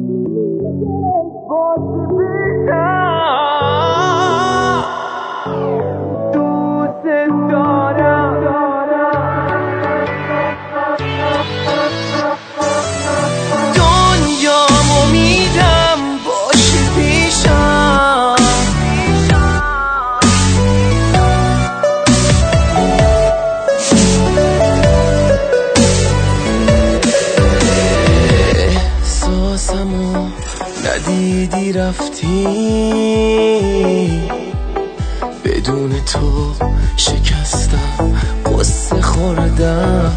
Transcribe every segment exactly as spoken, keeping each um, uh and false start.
ندیدی رفتی، بدون تو شکستم، قصه خوردم،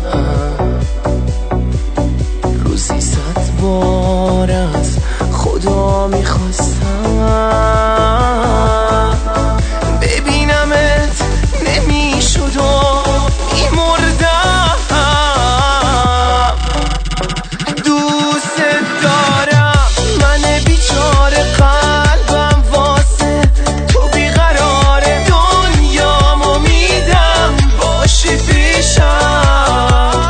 روزی صد بار از خدا میخواستم ببینمت، نمیشد و میمردم. دوست دارم، من بیچاره قلبم واسه تو بیقراره، دنیامو میدم باشی پیشم.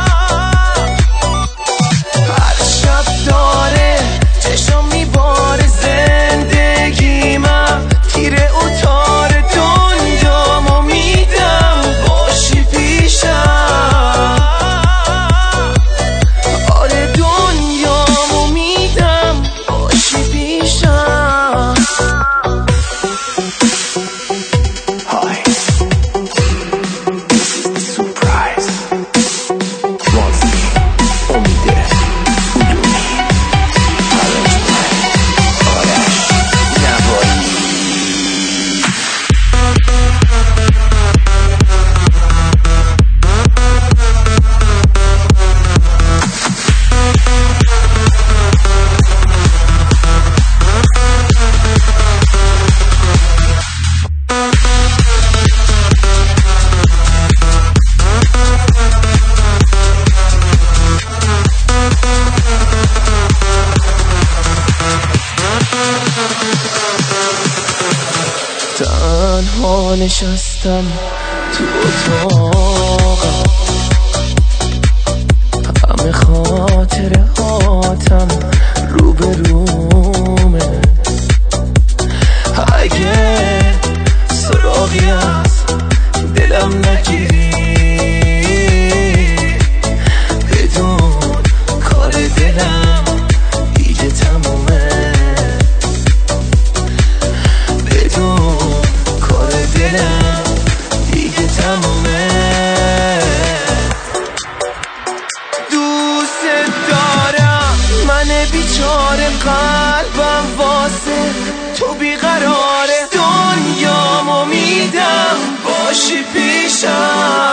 هر شب داره چشم میباره زندگیمم، تیره اتار دنیامو میدم باشی پیشم. آره دنیامو میدم باشی پیشم. Hi, this is the surprise. Mozzi, Omide, Udumi, Arranjman, Arash, Navai. تنها نشستم تو اتاقم، همه خاطره هاتم رو به رومه. اگه سراغی از دلم نگیری، بدون کار دلم دیگه تمومه. بدون کار دلم دیگه تمومه. دوست دارم، من بیچاره قلبم واسه تو بیقراره، دنیامو میدم باشی پیشم.